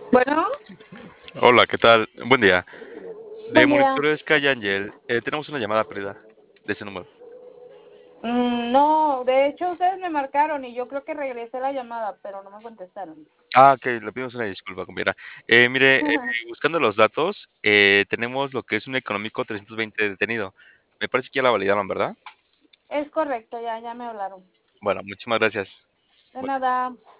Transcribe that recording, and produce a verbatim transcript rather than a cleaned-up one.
Bueno, Hola, ¿qué tal? Buen día. De buen día. Monitores Calle Angel, eh, tenemos una llamada perdida de ese número. Mm, no, de hecho ustedes me marcaron y yo creo que regresé la llamada, pero no me contestaron. Ah, ok, le pedimos una disculpa, compañera. Eh, mire, eh, buscando los datos, eh, tenemos lo que es un económico trescientos veinte detenido. Me parece que ya la validaron, ¿verdad? Es correcto, ya, ya me hablaron. Bueno, muchísimas gracias. De Bu- nada.